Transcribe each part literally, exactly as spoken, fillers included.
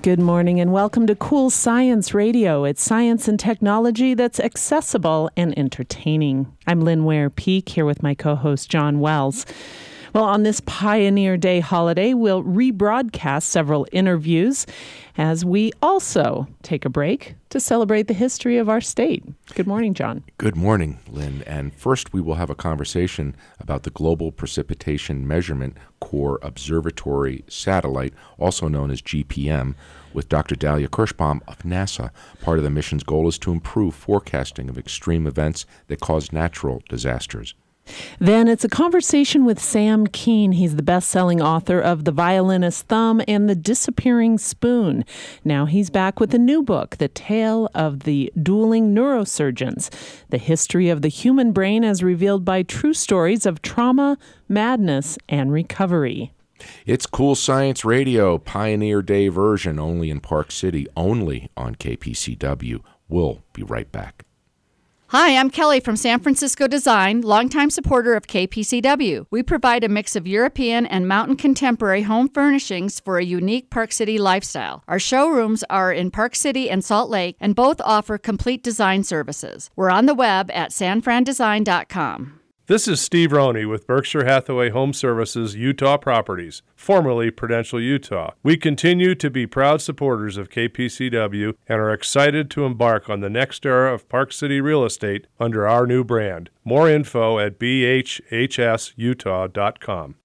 Good morning and welcome to Cool Science Radio. It's science and technology that's accessible and entertaining. I'm Lynn Ware-Peak here with my co-host John Wells. Well, on this Pioneer Day holiday, we'll rebroadcast several interviews as we also take a break to celebrate the history of our state. Good morning, John. Good morning, Lynn. And first, we will have a conversation about the Global Precipitation Measurement Corps Observatory Satellite, also known as G P M, with Doctor Dalia Kirschbaum of NASA. Part of the mission's goal is to improve forecasting of extreme events that cause natural disasters. Then it's a conversation with Sam Kean. He's the best-selling author of The Violinist's Thumb and The Disappearing Spoon. Now he's back with a new book, The Tale of the Dueling Neurosurgeons, the history of the human brain as revealed by true stories of trauma, madness, and recovery. It's Cool Science Radio, Pioneer Day version, only in Park City, only on K P C W. We'll be right back. Hi, I'm Kelly from San Francisco Design, longtime supporter of K P C W. We provide a mix of European and mountain contemporary home furnishings for a unique Park City lifestyle. Our showrooms are in Park City and Salt Lake, and both offer complete design services. We're on the web at san fran design dot com. This is Steve Roney with Berkshire Hathaway Home Services Utah Properties, formerly Prudential Utah. We continue to be proud supporters of K P C W and are excited to embark on the next era of Park City real estate under our new brand. More info at b h h s utah dot com.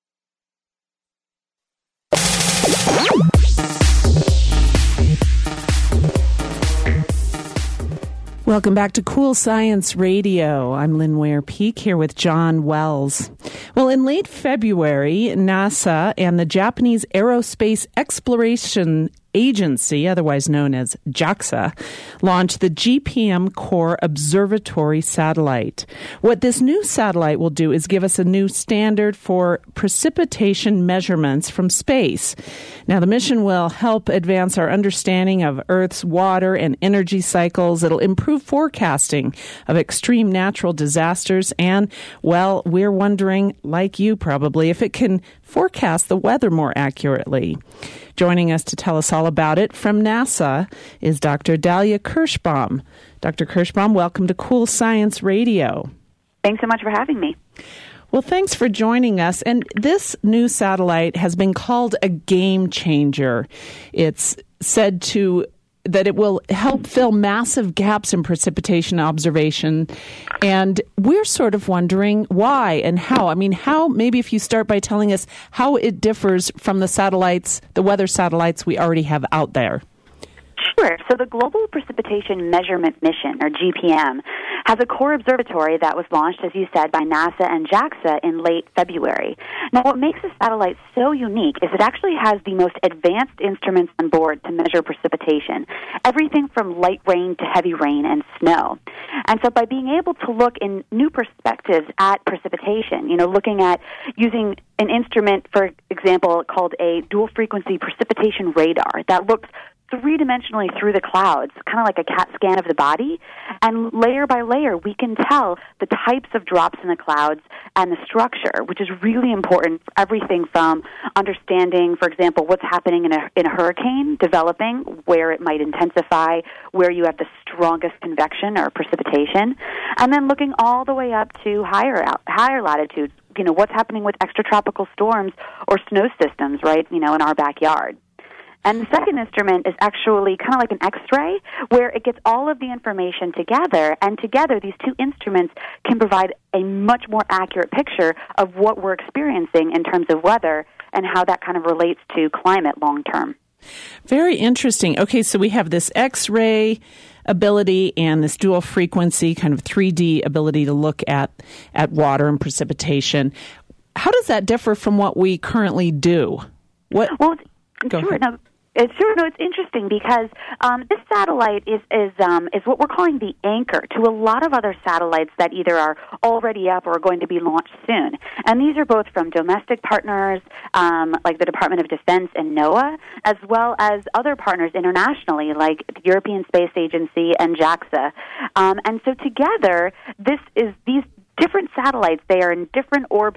Welcome back to Cool Science Radio. I'm Lynn Ware-Peak here with John Wells. Well, in late February, NASA and the Japanese Aerospace Exploration Agency, otherwise known as JAXA, launched the G P M Corps Observatory Satellite. What this new satellite will do is give us a new standard for precipitation measurements from space. Now, the mission will help advance our understanding of Earth's water and energy cycles. It'll improve forecasting of extreme natural disasters. And, well, we're wondering, like you probably, if it can forecast the weather more accurately. Joining us to tell us all about it from NASA is Doctor Dalia Kirschbaum. Doctor Kirschbaum, welcome to Cool Science Radio. Thanks so much for having me. Well, thanks for joining us. And this new satellite has been called a game changer. It's said to that it will help fill massive gaps in precipitation observation. And we're sort of wondering why and how. I mean, how, maybe if you start by telling us how it differs from the satellites, the weather satellites we already have out there. Sure. So the Global Precipitation Measurement Mission, or G P M, has a core observatory that was launched, as you said, by NASA and JAXA in late February. Now, what makes this satellite so unique is it actually has the most advanced instruments on board to measure precipitation, everything from light rain to heavy rain and snow. And so by being able to look in new perspectives at precipitation, you know, looking at using an instrument, for example, called a dual-frequency precipitation radar that looks three-dimensionally through the clouds, kind of like a CAT scan of the body, and layer by layer we can tell the types of drops in the clouds and the structure, which is really important for everything from understanding, for example, what's happening in a, in a hurricane developing, where it might intensify, where you have the strongest convection or precipitation, and then looking all the way up to higher higher latitudes, you know, what's happening with extratropical storms or snow systems, right, you know, in our backyard. And the second instrument is actually kind of like an X-ray, where it gets all of the information together, and together these two instruments can provide a much more accurate picture of what we're experiencing in terms of weather and how that kind of relates to climate long-term. Very interesting. Okay, so we have this X-ray ability and this dual frequency kind of three D ability to look at, at water and precipitation. How does that differ from what we currently do? What? Well, Go sure. ahead. No, It's sure no, it's interesting because um, this satellite is is um, is what we're calling the anchor to a lot of other satellites that either are already up or are going to be launched soon. And these are both from domestic partners um, like the Department of Defense and NOAA, as well as other partners internationally like the European Space Agency and JAXA. Um, and so together, this is these different satellites. They are in different orbits.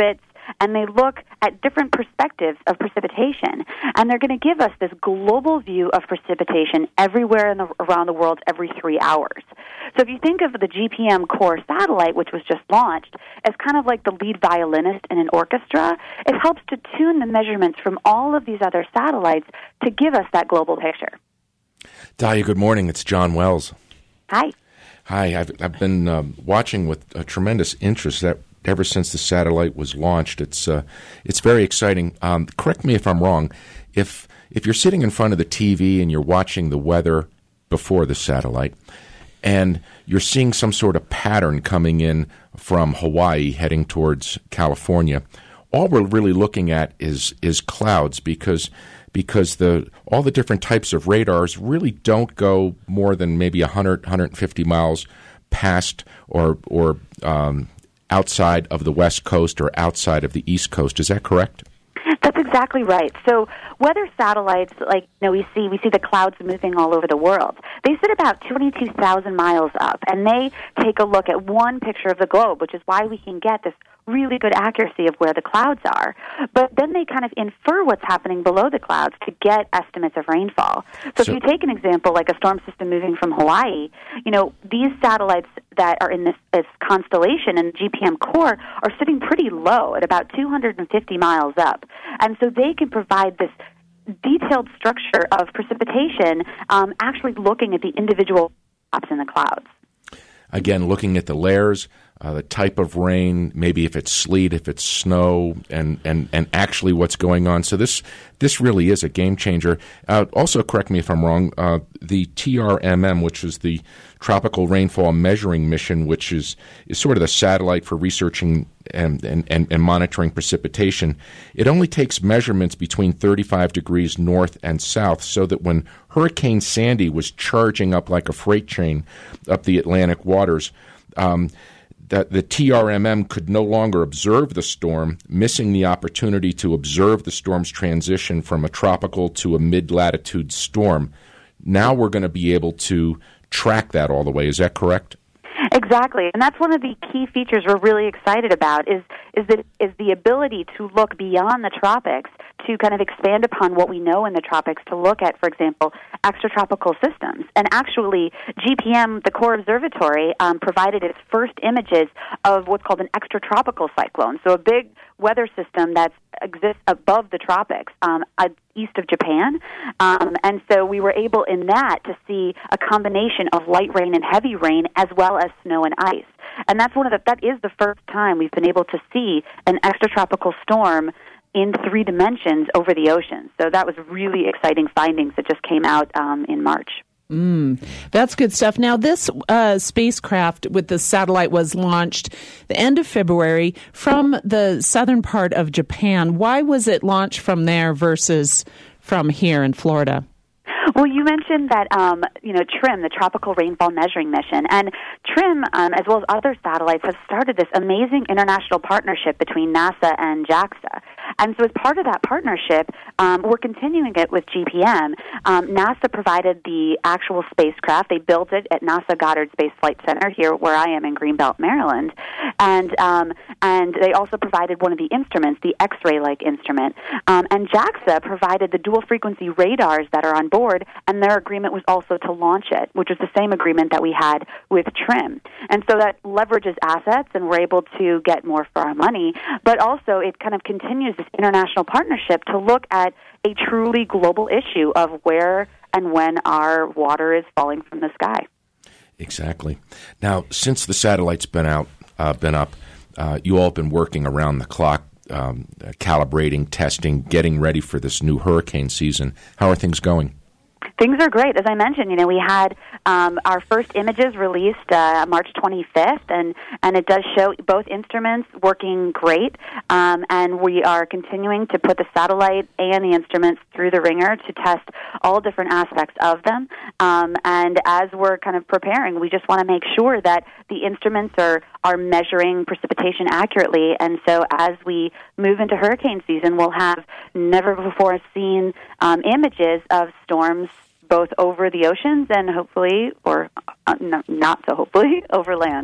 and they look at different perspectives of precipitation. And they're going to give us this global view of precipitation everywhere in the, around the world every three hours. So if you think of the G P M Core satellite, which was just launched, as kind of like the lead violinist in an orchestra, it helps to tune the measurements from all of these other satellites to give us that global picture. Dahlia, good morning. It's John Wells. Hi. Hi. I've, I've been uh, watching with a tremendous interest that ever since the satellite was launched. It's uh, it's very exciting. Um, correct me if I'm wrong. If if you're sitting in front of the T V and you're watching the weather before the satellite, and you're seeing some sort of pattern coming in from Hawaii heading towards California, all we're really looking at is is clouds because because the all the different types of radars really don't go more than maybe one hundred, one hundred fifty miles past or or um, outside of the West Coast or outside of the East Coast. Is that correct? That's exactly right. So weather satellites, like you know, we see we see the clouds moving all over the world. They sit about twenty-two thousand miles up, and they take a look at one picture of the globe, which is why we can get this really good accuracy of where the clouds are. But then they kind of infer what's happening below the clouds to get estimates of rainfall. So, so if you take an example like a storm system moving from Hawaii, you know, these satellites that are in this, this constellation in the G P M Core are sitting pretty low at about two hundred fifty miles up. And so they can provide this detailed structure of precipitation, um, actually looking at the individual drops in the clouds. Again, looking at the layers, uh, the type of rain, maybe if it's sleet, if it's snow, and, and, and actually what's going on. So this this really is a game changer. Uh, also, correct me if I'm wrong, uh, the T R M M, which is the Tropical Rainfall Measuring Mission, which is, is sort of the satellite for researching and, and, and, and monitoring precipitation, it only takes measurements between thirty-five degrees north and south, so that when Hurricane Sandy was charging up like a freight train up the Atlantic waters, um, that the T R M M could no longer observe the storm, missing the opportunity to observe the storm's transition from a tropical to a mid-latitude storm. Now we're going to be able to track that all the way. Is that correct? Exactly, and that's one of the key features we're really excited about is is that is the ability to look beyond the tropics to kind of expand upon what we know in the tropics to look at, for example, extratropical systems. And actually, G P M, the Core Observatory, um, provided its first images of what's called an extratropical cyclone, so a big weather system that exists above the tropics, um, east of Japan. Um, and so we were able in that to see a combination of light rain and heavy rain as well as snow and ice. And that's one of the, that is the first time we've been able to see an extratropical storm in three dimensions over the ocean. So that was really exciting findings that just came out um, in March. Mm, that's good stuff. Now, this uh, spacecraft with the satellite was launched the end of February from the southern part of Japan. Why was it launched from there versus from here in Florida? Well, you mentioned that, um, you know, TRMM, the Tropical Rainfall Measuring Mission, and TRMM, um, as well as other satellites, have started this amazing international partnership between NASA and JAXA. And so as part of that partnership, um, we're continuing it with G P M. Um, NASA provided the actual spacecraft. They built it at NASA Goddard Space Flight Center here where I am in Greenbelt, Maryland. And um, and they also provided one of the instruments, the X-ray-like instrument. Um, and JAXA provided the dual-frequency radars that are on board, and their agreement was also to launch it, which is the same agreement that we had with TRMM. And so that leverages assets, and we're able to get more for our money, but also it kind of continues this international partnership to look at a truly global issue of where and when our water is falling from the sky. Exactly. Now, since the satellite's been out, uh, been up, uh, you all have been working around the clock, um, uh, calibrating, testing, getting ready for this new hurricane season. How are things going? Things are great. As I mentioned, you know, we had um, our first images released uh, March twenty-fifth, and, and it does show both instruments working great, um, and we are continuing to put the satellite and the instruments through the ringer to test all different aspects of them. Um, and as we're kind of preparing, we just want to make sure that the instruments are, are measuring precipitation accurately, and so as we move into hurricane season, we'll have never before seen um, images of storms both over the oceans and hopefully, or uh, no, not so hopefully, over land.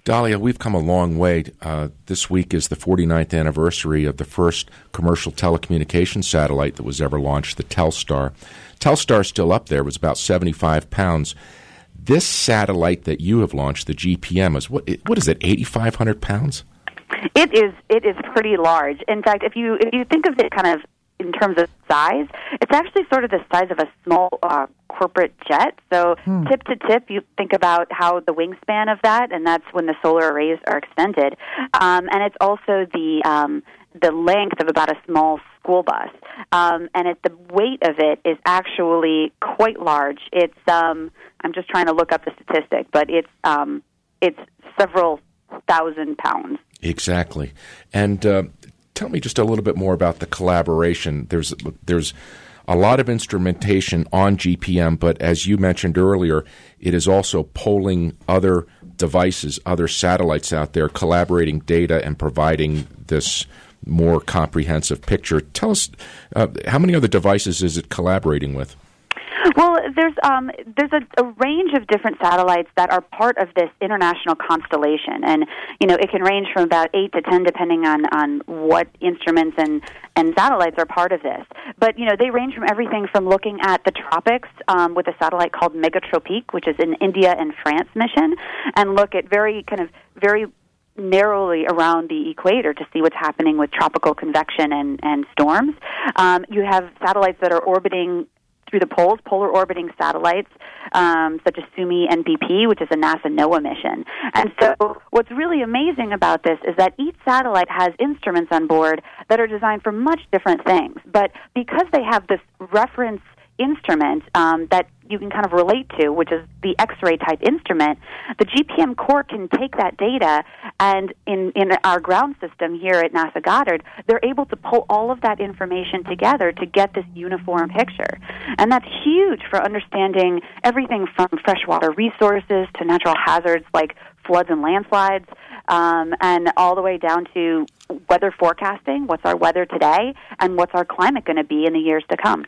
Dahlia, we've come a long way. Uh, this week is the forty-ninth anniversary of the first commercial telecommunications satellite that was ever launched, the Telstar. Telstar's still up there. It was about seventy-five pounds. This satellite that you have launched, the G P M, is what? What is it? eighty-five hundred pounds? It is. It is pretty large. In fact, if you if you think of it kind of in terms of size, it's actually sort of the size of a small uh, corporate jet. So hmm. tip to tip, you think about how the wingspan of that, and that's when the solar arrays are extended. Um, and it's also the um, the length of about a small school bus. Um, and it, the weight of it is actually quite large. It's um, I'm just trying to look up the statistic, but it's um, it's several thousand pounds. Exactly. And uh, tell me just a little bit more about the collaboration. There's there's a lot of instrumentation on G P M, but as you mentioned earlier, it is also polling other devices, other satellites out there, collaborating data and providing this more comprehensive picture. Tell us, uh, how many other devices is it collaborating with? Well, there's um, there's a, a range of different satellites that are part of this international constellation, and you know it can range from about eight to ten, depending on, on what instruments and, and satellites are part of this. But you know they range from everything from looking at the tropics um, with a satellite called Megatropique, which is an India and France mission, and look at very kind of very narrowly around the equator to see what's happening with tropical convection and, and storms. Um, you have satellites that are orbiting through the poles, polar orbiting satellites, um, such as SUMI N P P, which is a NASA NOAA mission. And so what's really amazing about this is that each satellite has instruments on board that are designed for much different things. But because they have this reference instrument um, that you can kind of relate to, which is the X-ray type instrument, the G P M core can take that data, and in, in our ground system here at NASA Goddard, they're able to pull all of that information together to get this uniform picture. And that's huge for understanding everything from freshwater resources to natural hazards like floods and landslides, um, and all the way down to weather forecasting, what's our weather today, and what's our climate going to be in the years to come.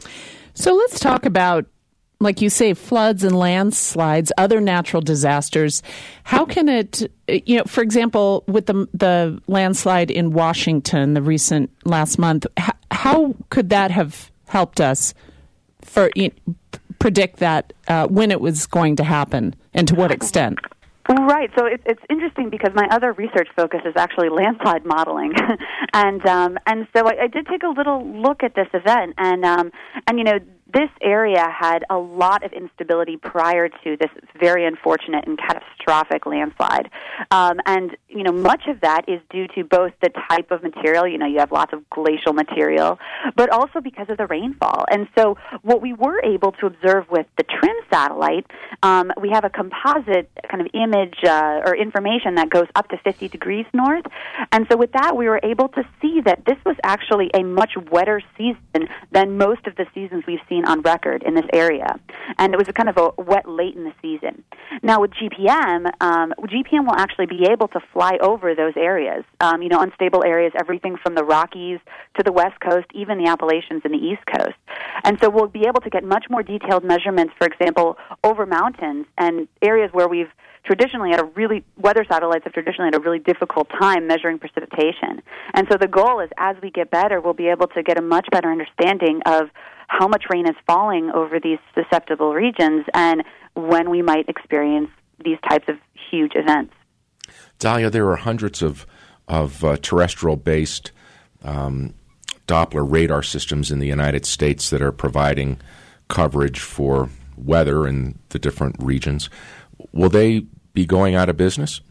So let's talk about, like you say, floods and landslides, other natural disasters. How can it, you know, for example, with the the landslide in Washington, the recent last month, how, how could that have helped us for you know, predict that uh, when it was going to happen and to what extent? Right. So it, it's interesting because my other research focus is actually landslide modeling, and um, and so I, I did take a little look at this event, and um, and you know this area had a lot of instability prior to this very unfortunate and catastrophic landslide, um, and you know much of that is due to both the type of material. You know, you have lots of glacial material, but also because of the rainfall. And so what we were able to observe with the TRIN satellite, um, we have a composite kind of image. Uh, or information that goes up to fifty degrees north. And so with that, we were able to see that this was actually a much wetter season than most of the seasons we've seen on record in this area. And it was a kind of a wet late in the season. Now with G P M, um, G P M will actually be able to fly over those areas, um, you know, unstable areas, everything from the Rockies to the West Coast, even the Appalachians and the East Coast. And so we'll be able to get much more detailed measurements, for example, over mountains and areas where we've traditionally had a really, weather satellites have traditionally had a really difficult time measuring precipitation. And so the goal is as we get better, we'll be able to get a much better understanding of how much rain is falling over these susceptible regions and when we might experience these types of huge events. Dahlia, there are hundreds of, of uh, terrestrial-based um, Doppler radar systems in the United States that are providing coverage for weather in the different regions. Will they be going out of business?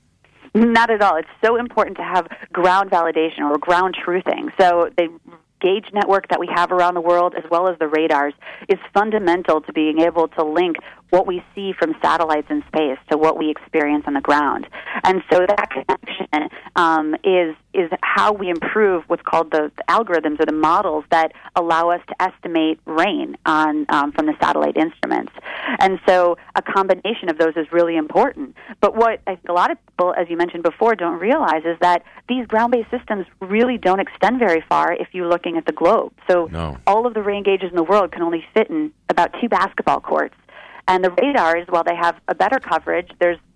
Not at all. It's so important to have ground validation or ground truthing. So the gauge network that we have around the world, as well as the radars, is fundamental to being able to link what we see from satellites in space to what we experience on the ground. And so that connection um, is is how we improve what's called the, the algorithms or the models that allow us to estimate rain on um, from the satellite instruments. And so a combination of those is really important. But what I think a lot of people, as you mentioned before, don't realize is that these ground-based systems really don't extend very far if you're looking at the globe. So no. all of the rain gauges in the world can only fit in about two basketball courts. And the radars, while they have a better coverage, there's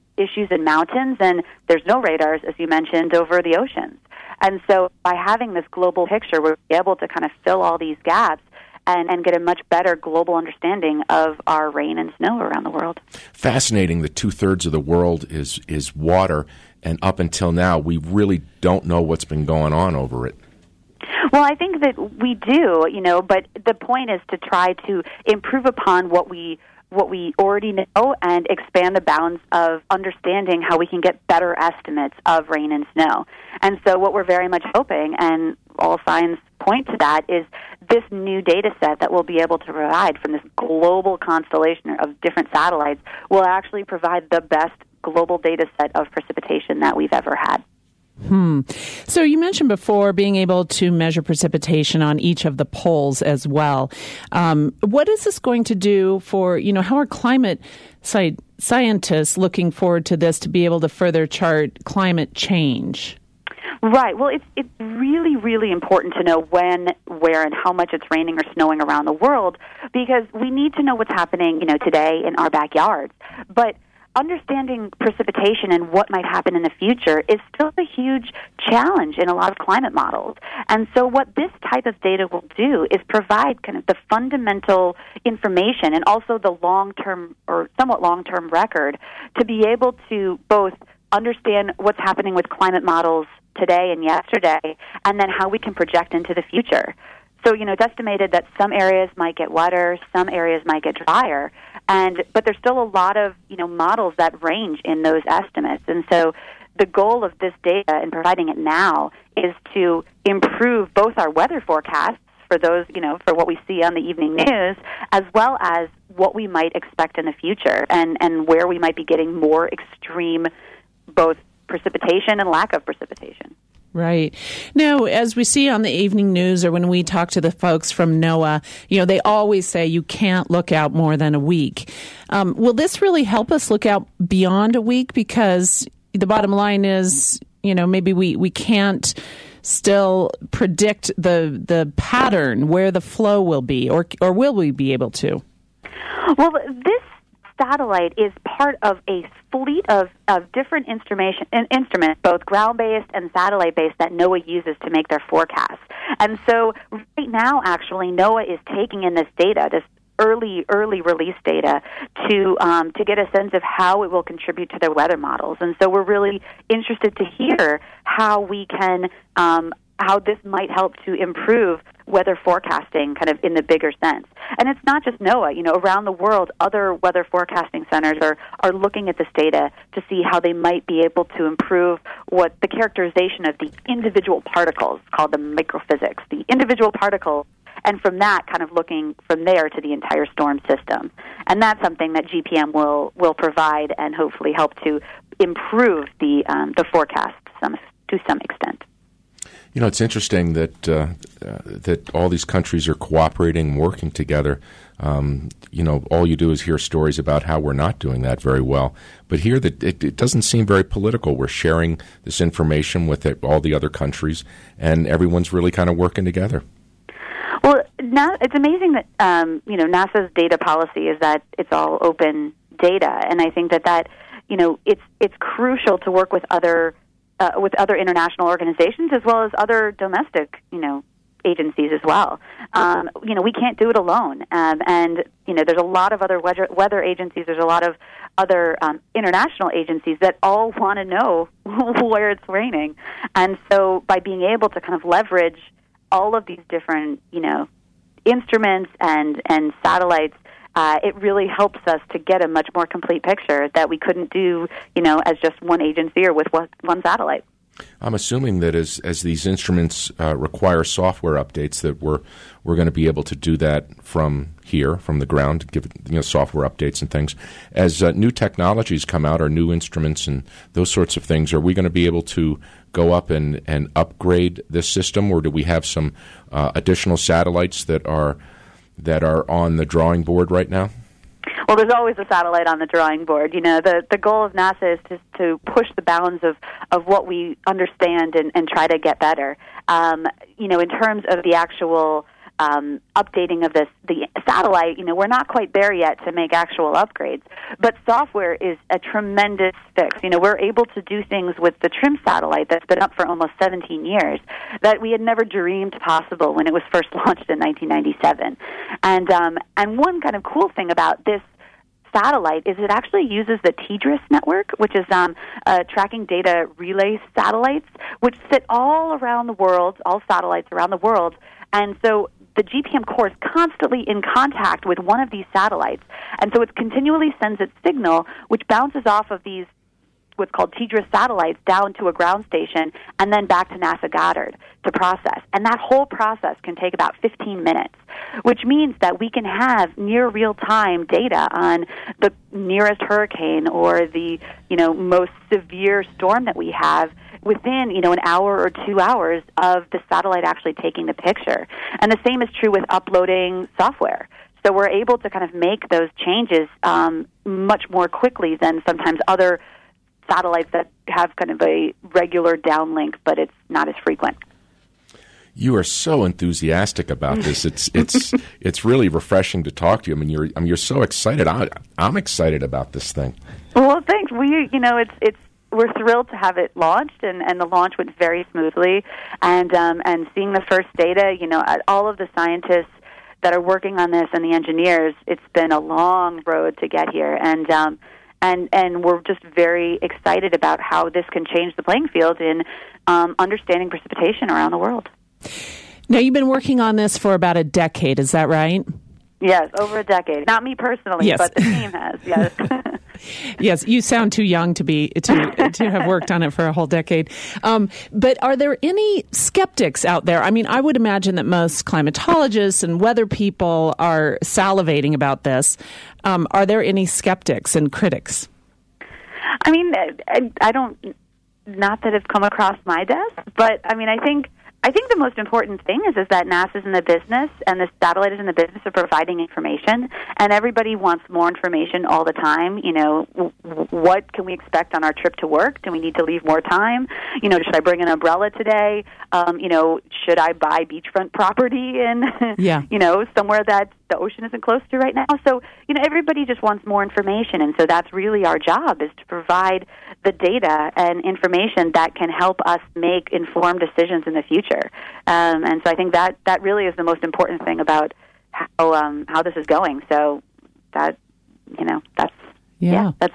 issues in mountains, and there's no radars, as you mentioned, over the oceans. And so by having this global picture, we're able to kind of fill all these gaps and, and get a much better global understanding of our rain and snow around the world. Fascinating that two-thirds of the world is, is water, and up until now, we really don't know what's been going on over it. Well, I think that we do, you know, but the point is to try to improve upon what we what we already know and expand the bounds of understanding how we can get better estimates of rain and snow. And so what we're very much hoping, and all signs point to that, is this new data set that we'll be able to provide from this global constellation of different satellites will actually provide the best global data set of precipitation that we've ever had. Hmm. So you mentioned before being able to measure precipitation on each of the poles as well. Um, what is this going to do for, you know, how are climate sci- scientists looking forward to this to be able to further chart climate change? Right. Well, it's it's really, really important to know when, where, and how much it's raining or snowing around the world, because we need to know what's happening, you know, today in our backyards. But understanding precipitation and what might happen in the future is still a huge challenge in a lot of climate models. And so what this type of data will do is provide kind of the fundamental information and also the long-term or somewhat long-term record to be able to both understand what's happening with climate models today and yesterday, and then how we can project into the future. So, you know, it's estimated that some areas might get wetter, some areas might get drier, and but there's still a lot of, you know, models that range in those estimates. And so the goal of this data and providing it now is to improve both our weather forecasts for those, you know, for what we see on the evening news, as well as what we might expect in the future and, and where we might be getting more extreme both precipitation and lack of precipitation. Right. Now, as we see on the evening news or when we talk to the folks from NOAA, you know, they always say you can't look out more than a week. Um, will this really help us look out beyond a week? Because the bottom line is, you know, maybe we, we can't still predict the the pattern where the flow will be, or or will we be able to? Well, this satellite is part of a fleet of, of different instrumentation, instruments, both ground-based and satellite-based, that NOAA uses to make their forecasts. And so right now, actually, NOAA is taking in this data, this early, early release data, to um, to get a sense of how it will contribute to their weather models. And so we're really interested to hear how we can, um, how this might help to improve weather forecasting kind of in the bigger sense. And it's not just NOAA. You know, around the world, other weather forecasting centers are, are looking at this data to see how they might be able to improve what the characterization of the individual particles, called the microphysics, the individual particles, and from that kind of looking from there to the entire storm system. And that's something that G P M will, will provide and hopefully help to improve the, um, the forecast some, to some extent. You know, it's interesting that uh, uh, that all these countries are cooperating, working together. Um, you know, all you do is hear stories about how we're not doing that very well. But here, that it, it doesn't seem very political. We're sharing this information with it, all the other countries, and everyone's really kind of working together. Well, now it's amazing that um, you know NASA's data policy is that it's all open data, and I think that that you know it's it's crucial to work with other. Uh, with other international organizations as well as other domestic, you know, agencies as well. Um, you know, we can't do it alone. Um, and, you know, there's a lot of other weather, weather agencies, there's a lot of other um, international agencies that all want to know where it's raining. And so by being able to kind of leverage all of these different, you know, instruments and, and satellites, Uh, it really helps us to get a much more complete picture that we couldn't do, you know, as just one agency or with one, one satellite. I'm assuming that as as these instruments uh, require software updates, that we're we're going to be able to do that from here, from the ground, give it, you know, software updates and things. As uh, new technologies come out, or new instruments and those sorts of things, are we going to be able to go up and, and upgrade this system, or do we have some uh, additional satellites that are that are on the drawing board right now? Well, there's always a satellite on the drawing board. You know, the, the goal of NASA is to, to push the bounds of, of what we understand and, and try to get better. Um, you know, in terms of the actual um, updating of this the satellite, you know, we're not quite there yet to make actual upgrades. But software is a tremendous fix. You know, we're able to do things with the TRMM satellite that's been up for almost seventeen years that we had never dreamed possible when it was first launched in nineteen ninety-seven. And um, and one kind of cool thing about this satellite is it actually uses the TDRS network, which is um, uh, tracking data relay satellites, which sit all around the world, all satellites around the world. And so the G P M core is constantly in contact with one of these satellites. And so it continually sends its signal, which bounces off of these what's called TDRS satellites down to a ground station and then back to NASA Goddard to process. And that whole process can take about fifteen minutes, which means that we can have near real-time data on the nearest hurricane or the, you know, most severe storm that we have within, you know, an hour or two hours of the satellite actually taking the picture. And the same is true with uploading software. So we're able to kind of make those changes um, much more quickly than sometimes other satellites that have kind of a regular downlink, but it's not as frequent. You are so enthusiastic about this. It's it's it's really refreshing to talk to you. I mean, you're I mean, you're so excited. I, I'm excited about this thing. Well, thanks. We, you know, it's it's we're thrilled to have it launched, and, and the launch went very smoothly. And um, and seeing the first data, you know, all of the scientists that are working on this and the engineers, it's been a long road to get here. And um, And and we're just very excited about how this can change the playing field in um, understanding precipitation around the world. Now, you've been working on this for about a decade, is that right? Yes, over a decade. Not me personally, yes. but the team has, yes. Yes, you sound too young to be to to have worked on it for a whole decade. Um, but are there any skeptics out there? I mean, I would imagine that most climatologists and weather people are salivating about this. Um, are there any skeptics and critics? I mean, I, I don't, not that have come across my desk, but I mean, I think I think the most important thing is is that NASA's in the business and the satellite is in the business of providing information, and everybody wants more information all the time. You know, w- what can we expect on our trip to work? Do we need to leave more time? You know, should I bring an umbrella today? Um, you know, should I buy beachfront property in, yeah. you know, somewhere that the ocean isn't close to right now? So, you know, everybody just wants more information, and so that's really our job, is to provide the data and information that can help us make informed decisions in the future. Um, and so I think that, that really is the most important thing about how um, how this is going. So that, you know, that's, yeah, yeah that's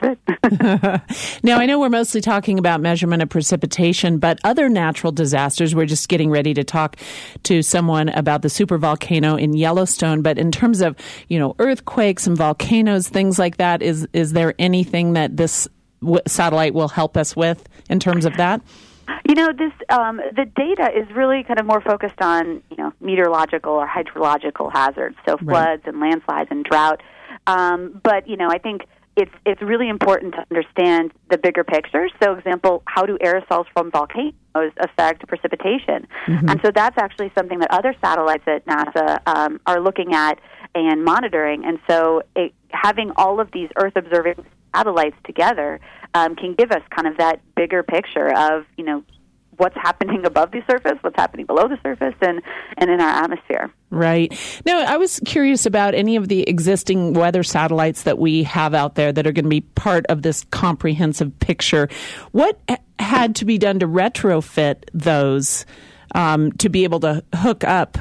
it. Now, I know we're mostly talking about measurement of precipitation, but other natural disasters, we're just getting ready to talk to someone about the supervolcano in Yellowstone. But in terms of, you know, earthquakes and volcanoes, things like that, is is there anything that this w- satellite will help us with in terms of that? You know, this um, the data is really kind of more focused on, you know, meteorological or hydrological hazards, so floods right. and landslides and drought. Um, but, you know, I think it's it's really important to understand the bigger picture. So, example, how do aerosols from volcanoes affect precipitation? Mm-hmm. And so that's actually something that other satellites at NASA um, are looking at and monitoring. And so it, having all of these Earth-observing satellites together um, can give us kind of that bigger picture of, you know, what's happening above the surface, what's happening below the surface, and, and in our atmosphere. Right. Now, I was curious about any of the existing weather satellites that we have out there that are going to be part of this comprehensive picture. What had to be done to retrofit those um, to be able to hook up,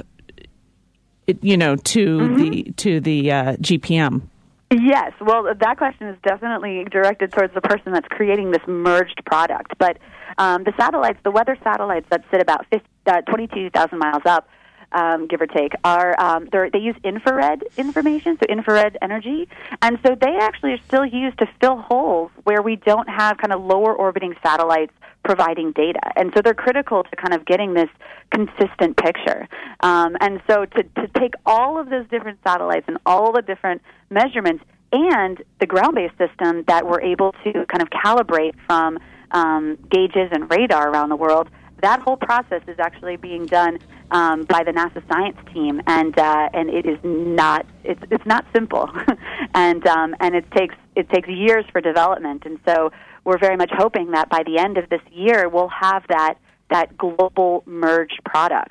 you know, to mm-hmm. the to the uh, G P M? Yes. Well, that question is definitely directed towards the person that's creating this merged product. But um, the satellites, the weather satellites that sit about fifty, uh, twenty-two thousand miles up, um, give or take, are um, they use infrared information, so infrared energy. And so they actually are still used to fill holes where we don't have kind of lower orbiting satellites providing data. And so they're critical to kind of getting this consistent picture. Um, and so to, to take all of those different satellites and all the different measurements and the ground-based system that we're able to kind of calibrate from um, gauges and radar around the world, that whole process is actually being done um, by the NASA science team, and uh, and it is not it's it's not simple, and um, and it takes it takes years for development, and so we're very much hoping that by the end of this year we'll have that that global merged product.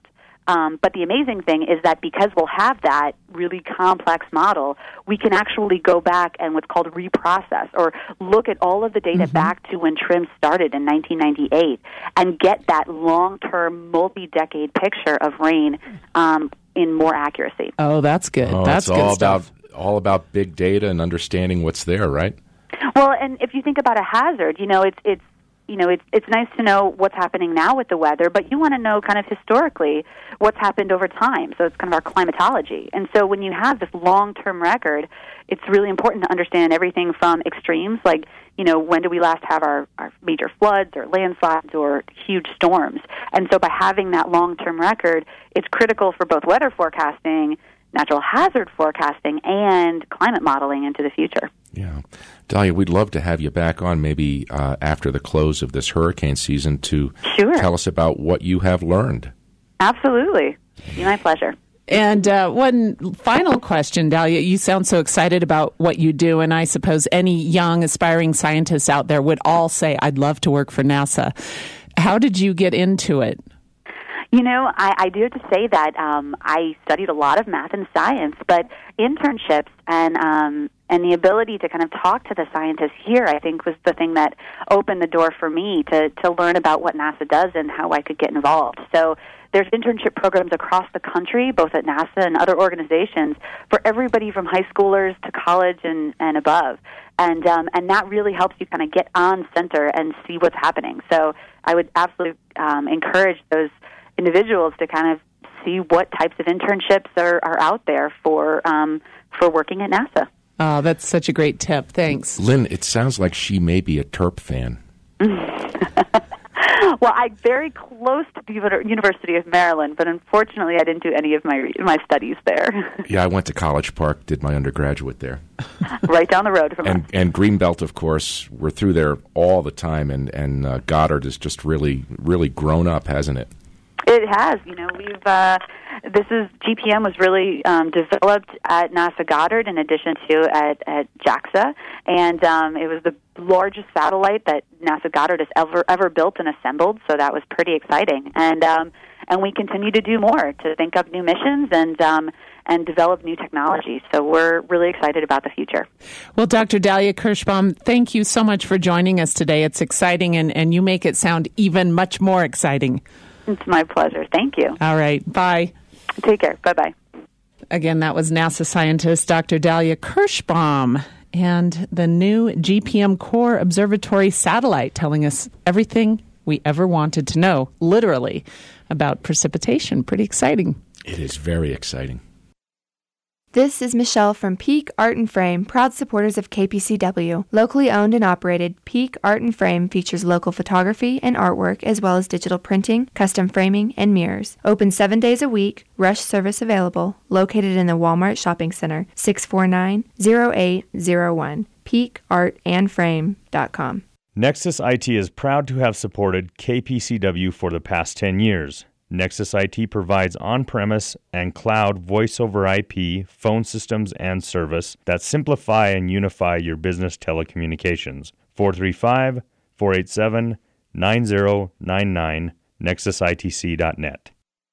Um, but the amazing thing is that because we'll have that really complex model, we can actually go back and what's called reprocess, or look at all of the data mm-hmm. back to when TRIM started in nineteen ninety-eight and get that long-term, multi-decade picture of rain um, in more accuracy. Oh, that's good. Oh, that's it's good all stuff. about all about big data and understanding what's there, right? Well, and if you think about a hazard, you know, it's it's you know, it's it's nice to know what's happening now with the weather, but you want to know kind of historically what's happened over time. So it's kind of our climatology. And so when you have this long-term record, it's really important to understand everything from extremes, like, you know, when do we last have our, our major floods or landslides or huge storms. And so by having that long-term record, it's critical for both weather forecasting, natural hazard forecasting, and climate modeling into the future. Yeah. Dahlia, we'd love to have you back on maybe uh, after the close of this hurricane season to sure. tell us about what you have learned. Absolutely. It'd be my pleasure. And uh, one final question, Dahlia. You sound so excited about what you do, and I suppose any young aspiring scientists out there would all say, I'd love to work for NASA. How did you get into it? You know, I, I do have to say that um, I studied a lot of math and science, but internships and um, and the ability to kind of talk to the scientists here, I think, was the thing that opened the door for me to, to learn about what NASA does and how I could get involved. So there's internship programs across the country, both at NASA and other organizations, for everybody from high schoolers to college and, and above. And um, and that really helps you kind of get on center and see what's happening. So I would absolutely um, encourage those individuals to kind of see what types of internships are, are out there for um, for working at NASA. Oh, that's such a great tip. Thanks. Lynn, it sounds like she may be a Terp fan. Well, I'm very close to the University of Maryland, but unfortunately I didn't do any of my my studies there. Yeah, I went to College Park, did my undergraduate there. Right down the road from and, us. And Greenbelt, of course, we're through there all the time, and, and uh, Goddard has just really, really grown up, hasn't it? It has. You know, we've uh, this is G P M was really um, developed at NASA Goddard in addition to at, at JAXA, and um, it was the largest satellite that NASA Goddard has ever ever built and assembled. So that was pretty exciting, and um, and we continue to do more to think up new missions and um, and develop new technology. So we're really excited about the future. Well, Doctor Dahlia Kirschbaum, thank you so much for joining us today. It's exciting, and, and you make it sound even much more exciting. It's my pleasure. Thank you. All right. Bye. Take care. Bye-bye. Again, that was NASA scientist Doctor Dahlia Kirschbaum and the new G P M Core Observatory satellite telling us everything we ever wanted to know, literally, about precipitation. Pretty exciting. It is very exciting. This is Michelle from Peak Art and Frame, proud supporters of K P C W. Locally owned and operated, Peak Art and Frame features local photography and artwork as well as digital printing, custom framing, and mirrors. Open seven days a week, rush service available, located in the Walmart Shopping Center, six four nine, zero eight zero one, peak art and frame dot com. Nexus I T is proud to have supported K P C W for the past ten years. Nexus I T provides on-premise and cloud voice-over I P, phone systems, and service that simplify and unify your business telecommunications. four three five, four eight seven, nine zero nine nine, nexus I T C dot net.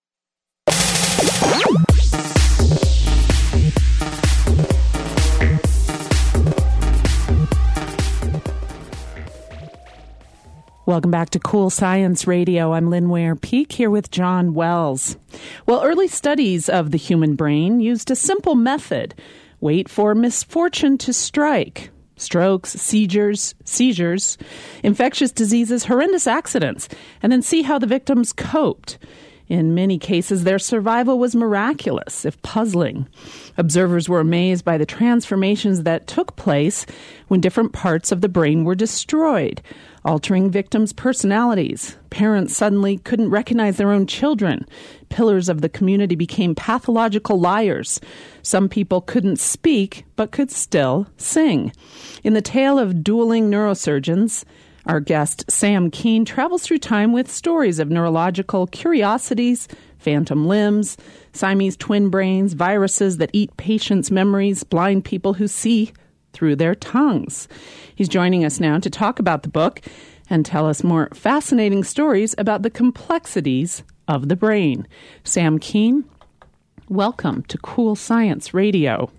Welcome back to Cool Science Radio. I'm Lynn Ware Peak here with John Wells. Well, early studies of the human brain used a simple method. Wait for misfortune to strike. Strokes, seizures, seizures, infectious diseases, horrendous accidents, and then see how the victims coped. In many cases, their survival was miraculous, if puzzling. Observers were amazed by the transformations that took place when different parts of the brain were destroyed, altering victims' personalities. Parents suddenly couldn't recognize their own children. Pillars of the community became pathological liars. Some people couldn't speak, but could still sing. In the tale of dueling neurosurgeons, our guest, Sam Keene, travels through time with stories of neurological curiosities, phantom limbs, Siamese twin brains, viruses that eat patients' memories, blind people who see through their tongues. He's joining us now to talk about the book and tell us more fascinating stories about the complexities of the brain. Sam Keene, welcome to Cool Science Radio.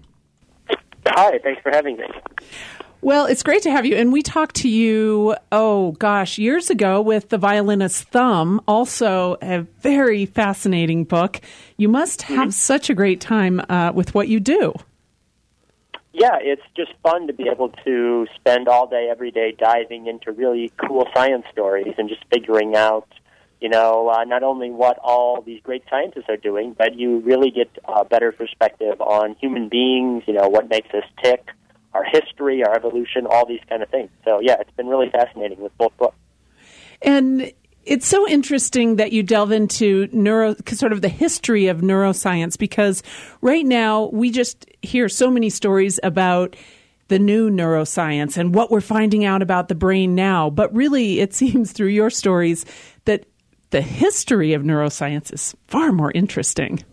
Hi, thanks for having me. Well, it's great to have you. And we talked to you, oh gosh, years ago with The Violinist's Thumb, also a very fascinating book. You must have mm-hmm. such a great time uh, with what you do. Yeah, it's just fun to be able to spend all day, every day diving into really cool science stories and just figuring out, you know, uh, not only what all these great scientists are doing, but you really get a better perspective on human beings, you know, what makes us tick, our history, our evolution, all these kind of things. So, yeah, it's been really fascinating with both books. And it's so interesting that you delve into neuro, sort of the history of neuroscience, because right now we just hear so many stories about the new neuroscience and what we're finding out about the brain now. But really, it seems through your stories that the history of neuroscience is far more interesting.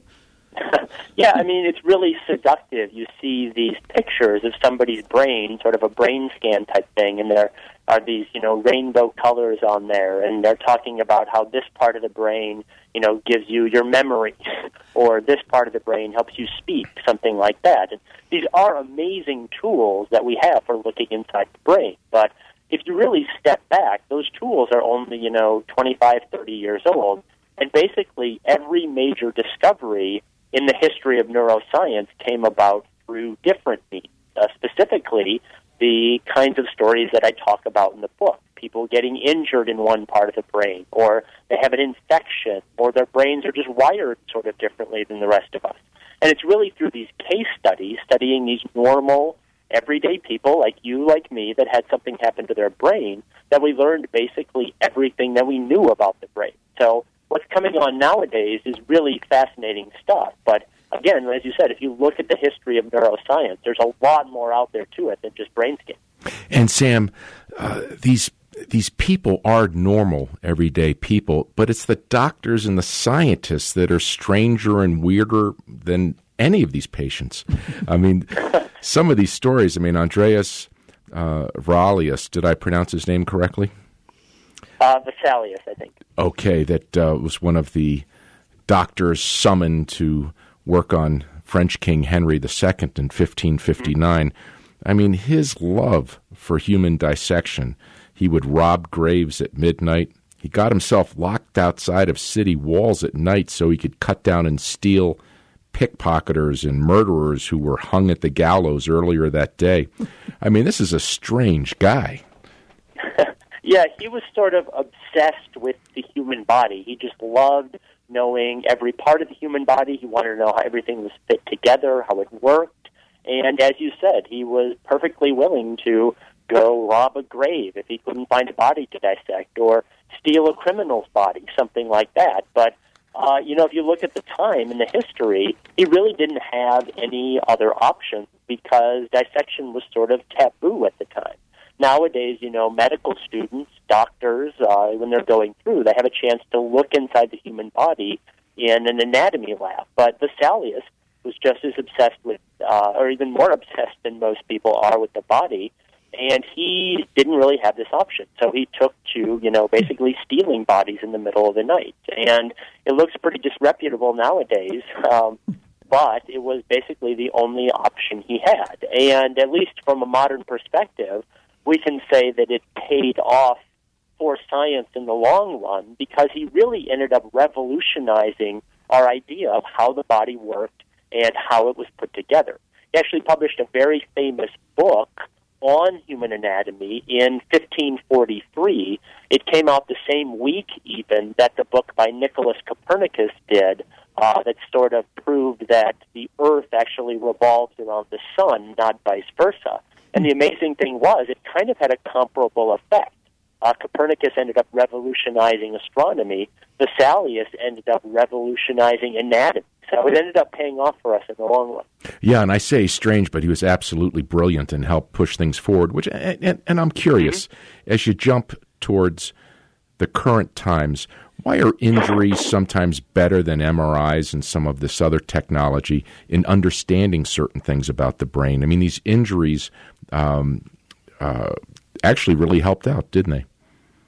Yeah, I mean, it's really seductive. You see these pictures of somebody's brain, sort of a brain scan type thing, and there are these, you know, rainbow colors on there, and they're talking about how this part of the brain, you know, gives you your memory, or this part of the brain helps you speak, something like that. And these are amazing tools that we have for looking inside the brain, but if you really step back, those tools are only, you know, twenty-five, thirty years old, and basically every major discovery in the history of neuroscience came about through different means, uh, specifically the kinds of stories that I talk about in the book. People getting injured in one part of the brain, or they have an infection, or their brains are just wired sort of differently than the rest of us. And it's really through these case studies, studying these normal, everyday people like you, like me, that had something happen to their brain, that we learned basically everything that we knew about the brain. So what's coming on nowadays is really fascinating stuff. But again, as you said, if you look at the history of neuroscience, there's a lot more out there to it than just brain scan. And Sam, uh, these these people are normal, everyday people, but it's the doctors and the scientists that are stranger and weirder than any of these patients. I mean, some of these stories, I mean, Andreas uh, Vralius, did I pronounce his name correctly? Uh, Vesalius, I think. Okay, that uh, was one of the doctors summoned to work on French King Henry the Second in fifteen fifty-nine. Mm-hmm. I mean, his love for human dissection. He would rob graves at midnight. He got himself locked outside of city walls at night so he could cut down and steal pickpocketers and murderers who were hung at the gallows earlier that day. I mean, this is a strange guy. Yeah, he was sort of obsessed with the human body. He just loved knowing every part of the human body. He wanted to know how everything was fit together, how it worked. And as you said, he was perfectly willing to go rob a grave if he couldn't find a body to dissect, or steal a criminal's body, something like that. But, uh, you know, if you look at the time in the history, he really didn't have any other options because dissection was sort of taboo at the time. Nowadays, you know, medical students, doctors, uh, when they're going through, they have a chance to look inside the human body in an anatomy lab. But Vesalius was just as obsessed with, uh, or even more obsessed than most people are with the body, and he didn't really have this option. So he took to, you know, basically stealing bodies in the middle of the night. And it looks pretty disreputable nowadays, um, but it was basically the only option he had. And at least from a modern perspective, we can say that it paid off for science in the long run because he really ended up revolutionizing our idea of how the body worked and how it was put together. He actually published a very famous book on human anatomy in fifteen forty-three. It came out the same week even that the book by Nicholas Copernicus did uh, that sort of proved that the Earth actually revolves around the sun, not vice versa. And the amazing thing was, it kind of had a comparable effect. Uh, Copernicus ended up revolutionizing astronomy. Vesalius ended up revolutionizing anatomy. So it ended up paying off for us in the long run. Yeah, and I say strange, but he was absolutely brilliant and helped push things forward. Which, and, and I'm curious, mm-hmm. as you jump towards the current times, why are injuries sometimes better than M R Is and some of this other technology in understanding certain things about the brain? I mean, these injuries um, uh, actually really helped out, didn't they?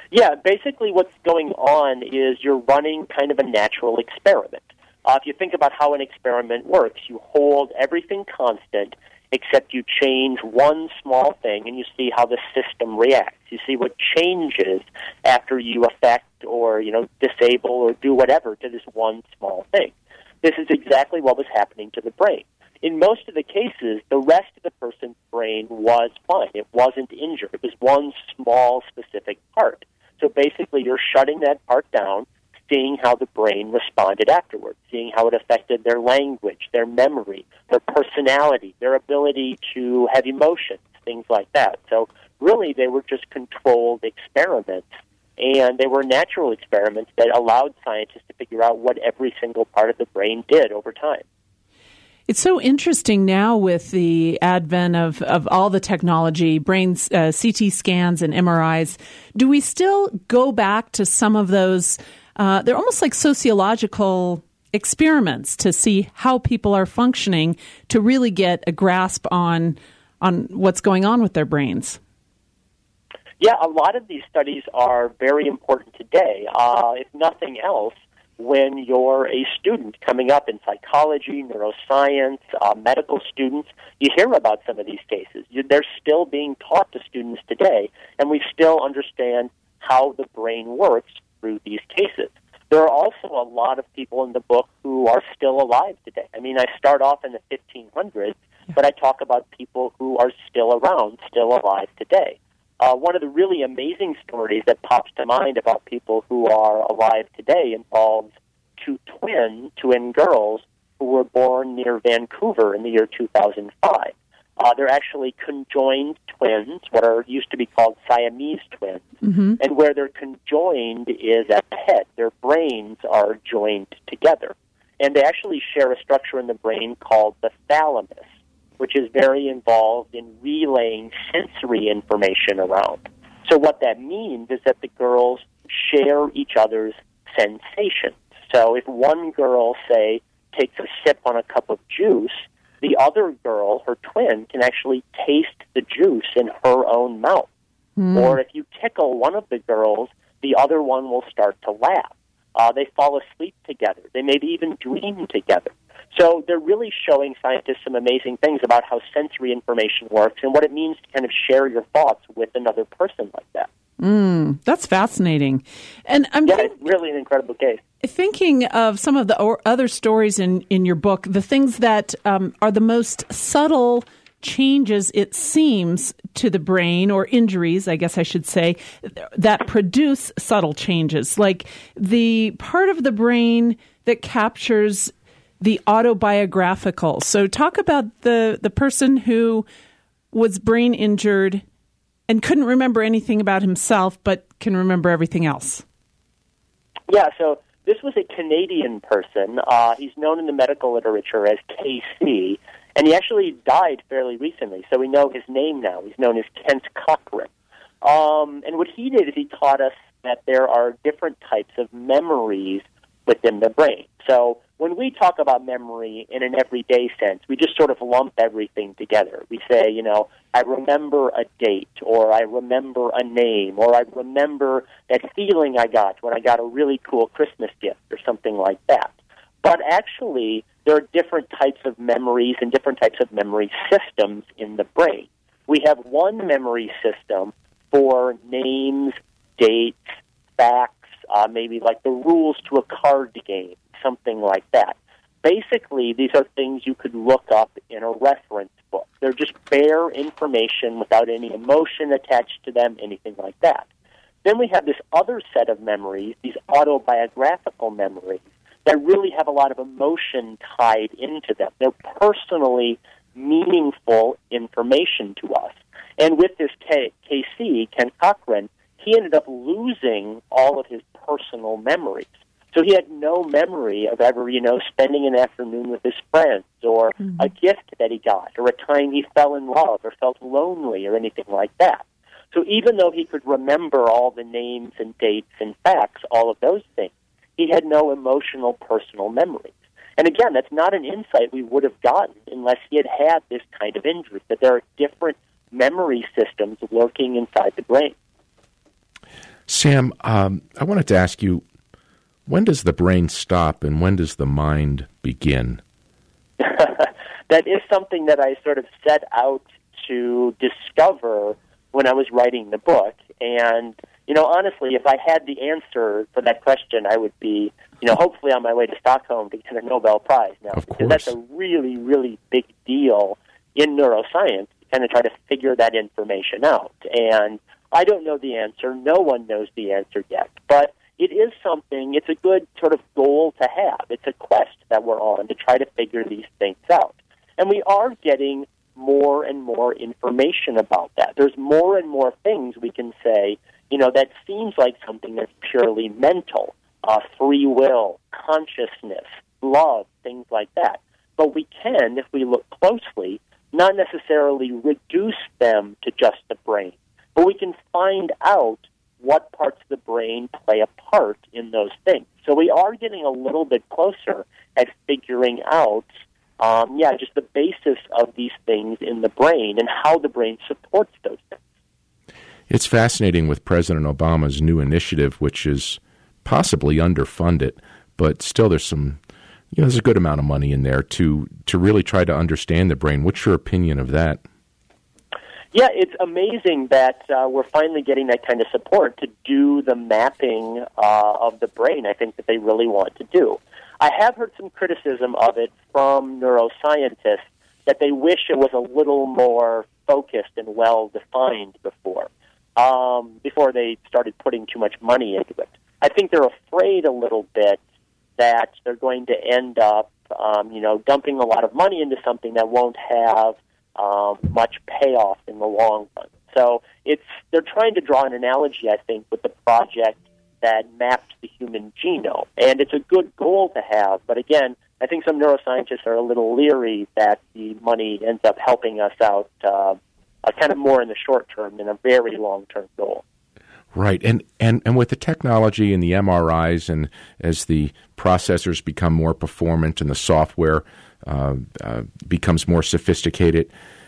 Yeah, basically what's going on is you're running kind of a natural experiment. Uh, if you think about how an experiment works, you hold everything constant except you change one small thing and you see how the system reacts. You see what changes after you affect or, you know, disable or do whatever to this one small thing. This is exactly what was happening to the brain. In most of the cases, the rest of the person's brain was fine. It wasn't injured. It was one small specific part. So basically, you're shutting that part down, seeing how the brain responded afterwards, seeing how it affected their language, their memory, their personality, their ability to have emotions, things like that. So really, they were just controlled experiments, and they were natural experiments that allowed scientists to figure out what every single part of the brain did over time. It's so interesting now with the advent of, of all the technology, brains, uh, C T scans and M R Is. Do we still go back to some of those? Uh, they're almost like sociological experiments to see how people are functioning to really get a grasp on on what's going on with their brains. Yeah, a lot of these studies are very important today. Uh, if nothing else, when you're a student coming up in psychology, neuroscience, uh, medical students, you hear about some of these cases. You, they're still being taught to students today, and we still understand how the brain works through these cases. There are also a lot of people in the book who are still alive today. I mean, I start off in the fifteen hundreds, but I talk about people who are still around, still alive today. Uh, one of the really amazing stories that pops to mind about people who are alive today involves two twin, twin girls who were born near Vancouver in the year two thousand five. Uh, they're actually conjoined twins, what are used to be called Siamese twins. Mm-hmm. And where they're conjoined is at the head. Their brains are joined together. And they actually share a structure in the brain called the thalamus, which is very involved in relaying sensory information around. So what that means is that the girls share each other's sensations. So if one girl, say, takes a sip on a cup of juice, the other girl, her twin, can actually taste the juice in her own mouth. Mm. Or if you tickle one of the girls, the other one will start to laugh. Uh, they fall asleep together. They maybe even dream together. So they're really showing scientists some amazing things about how sensory information works and what it means to kind of share your thoughts with another person like that. Mm, that's fascinating. And I'm yeah, think- it's really an incredible case. Thinking of some of the o- other stories in, in your book, the things that um, are the most subtle changes, it seems, to the brain, or injuries, I guess I should say, that produce subtle changes, like the part of the brain that captures the autobiographical. So talk about the, the person who was brain injured and couldn't remember anything about himself, but can remember everything else. Yeah, so this was a Canadian person. Uh, he's known in the medical literature as K C, and he actually died fairly recently, so we know his name now. He's known as Kent Cochrane. Um, and what he did is he taught us that there are different types of memories within the brain. So when we talk about memory in an everyday sense, we just sort of lump everything together. We say, you know, I remember a date, or I remember a name, or I remember that feeling I got when I got a really cool Christmas gift, or something like that. But actually, there are different types of memories and different types of memory systems in the brain. We have one memory system for names, dates, facts, uh, maybe like the rules to a card game, something like that. Basically, these are things you could look up in a reference book. They're just bare information without any emotion attached to them, anything like that. Then we have this other set of memories, these autobiographical memories, that really have a lot of emotion tied into them. They're personally meaningful information to us. And with this K- KC, Ken Cochrane, he ended up losing all of his personal memories. So he had no memory of ever, you know, spending an afternoon with his friends, or mm-hmm. a gift that he got, or a time he fell in love or felt lonely, or anything like that. So even though he could remember all the names and dates and facts, all of those things, he had no emotional personal memories. And again, that's not an insight we would have gotten unless he had had this kind of injury, that there are different memory systems working inside the brain. Sam, um, I wanted to ask you, when does the brain stop and when does the mind begin? That is something that I sort of set out to discover when I was writing the book. And, you know, honestly, if I had the answer for that question, I would be, you know, hopefully on my way to Stockholm to get a Nobel Prize now. Of because course. that's a really, really big deal in neuroscience to kind of try to figure that information out. And I don't know the answer. No one knows the answer yet. But it is something, it's a good sort of goal to have. It's a quest that we're on to try to figure these things out. And we are getting more and more information about that. There's more and more things we can say, you know, that seems like something that's purely mental, uh, free will, consciousness, love, things like that. But we can, if we look closely, not necessarily reduce them to just the brain, but we can find out what parts of the brain play a part in those things. So we are getting a little bit closer at figuring out, um, yeah, just the basis of these things in the brain and how the brain supports those things. It's fascinating with President Obama's new initiative, which is possibly underfunded, but still there's some, you know, there's a good amount of money in there to, to really try to understand the brain. What's your opinion of that? Yeah, it's amazing that uh, we're finally getting that kind of support to do the mapping uh, of the brain. I think that they really want to do. I have heard some criticism of it from neuroscientists that they wish it was a little more focused and well-defined before, um, before they started putting too much money into it. I think they're afraid a little bit that they're going to end up, um, you know, dumping a lot of money into something that won't have Um, much payoff in the long run. So it's they're trying to draw an analogy, I think, with the project that mapped the human genome. And it's a good goal to have, but again, I think some neuroscientists are a little leery that the money ends up helping us out uh, uh, kind of more in the short term than a very long-term goal. Right, and, and and with the technology and the M R Is, and as the processors become more performant and the software uh, uh, becomes more sophisticated,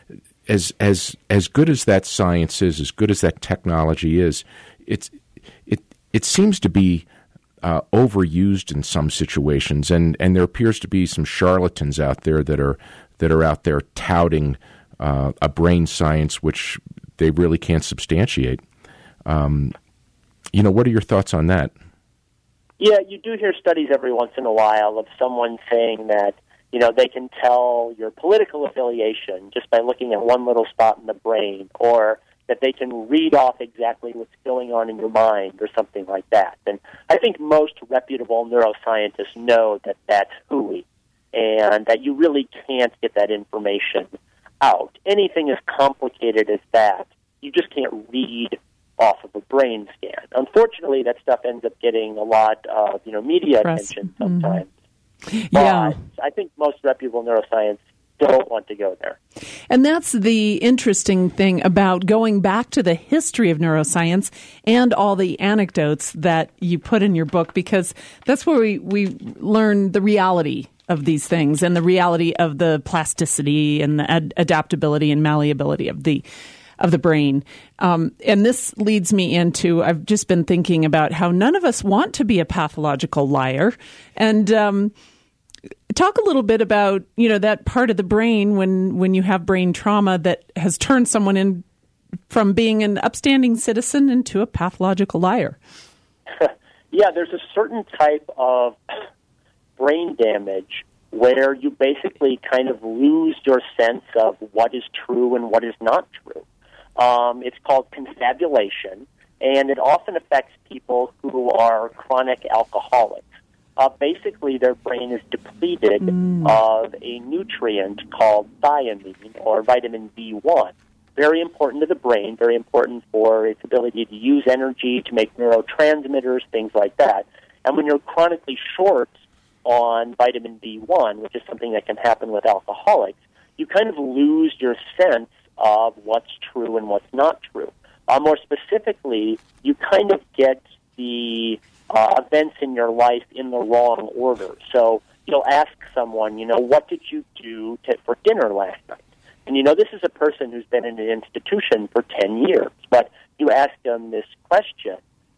as as as good as that science is, as good as that technology is, it's it it seems to be uh, overused in some situations, and, and there appears to be some charlatans out there that are that are out there touting uh, a brain science which they really can't substantiate. Um, you know, what are your thoughts on that? Yeah, you do hear studies every once in a while of someone saying that, you know, they can tell your political affiliation just by looking at one little spot in the brain, or that they can read off exactly what's going on in your mind or something like that. And I think most reputable neuroscientists know that that's hooey and that you really can't get that information out. Anything as complicated as that, you just can't read off of a brain scan. Unfortunately, that stuff ends up getting a lot of, you know, media Press. attention sometimes. Mm-hmm. Yeah. But I think most reputable neuroscience don't want to go there. And that's the interesting thing about going back to the history of neuroscience and all the anecdotes that you put in your book, because that's where we, we learn the reality of these things and the reality of the plasticity and the ad- adaptability and malleability of the of the brain. Um, and this leads me into, I've just been thinking about how none of us want to be a pathological liar. And um, talk a little bit about, you know, that part of the brain when, when you have brain trauma that has turned someone in from being an upstanding citizen into a pathological liar. Yeah, there's a certain type of brain damage where you basically kind of lose your sense of what is true and what is not true. Um, it's called confabulation, and it often affects people who are chronic alcoholics. Uh, basically, their brain is depleted mm. of a nutrient called thiamine, or vitamin B one. Very important to the brain, very important for its ability to use energy, to make neurotransmitters, things like that. And when you're chronically short on vitamin B one, which is something that can happen with alcoholics, you kind of lose your sense of what's true and what's not true. Uh, more specifically, you kind of get the uh, events in your life in the wrong order. So you'll ask someone, you know, what did you do to, for dinner last night? And, you know, this is a person who's been in an institution for ten years, but you ask them this question,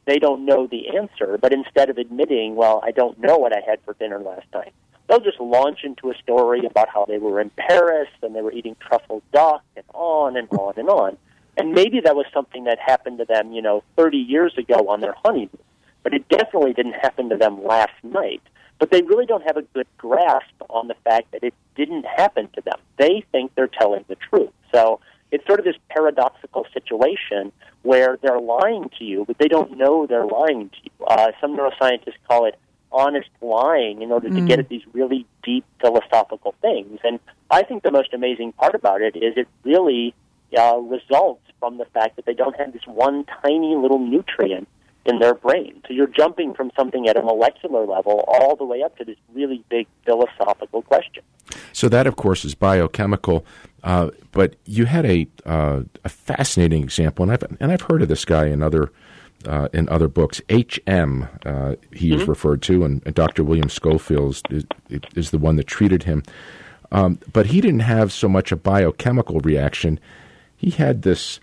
they don't know the answer, but instead of admitting, well, I don't know what I had for dinner last night, they'll just launch into a story about how they were in Paris and they were eating truffle duck and on and on and on. And maybe that was something that happened to them, you know, thirty years ago on their honeymoon. But it definitely didn't happen to them last night. But they really don't have a good grasp on the fact that it didn't happen to them. They think they're telling the truth. So it's sort of this paradoxical situation where they're lying to you, but they don't know they're lying to you. Uh, some neuroscientists call it honest lying in order to mm. get at these really deep philosophical things. And I think the most amazing part about it is it really uh, results from the fact that they don't have this one tiny little nutrient in their brain. So you're jumping from something at a molecular level all the way up to this really big philosophical question. So that, of course, is biochemical. Uh, but you had a uh, a fascinating example, and I've and I've heard of this guy in other uh, in other books. H M, uh, he mm-hmm. is referred to, and, and Doctor William Schofield is, is the one that treated him. Um, but he didn't have so much a biochemical reaction. He had this.